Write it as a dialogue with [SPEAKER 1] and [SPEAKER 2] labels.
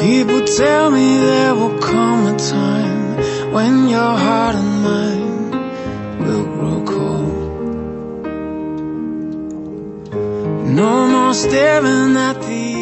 [SPEAKER 1] People tell me there will come a time when your heart and mine will grow cold. No more staring at the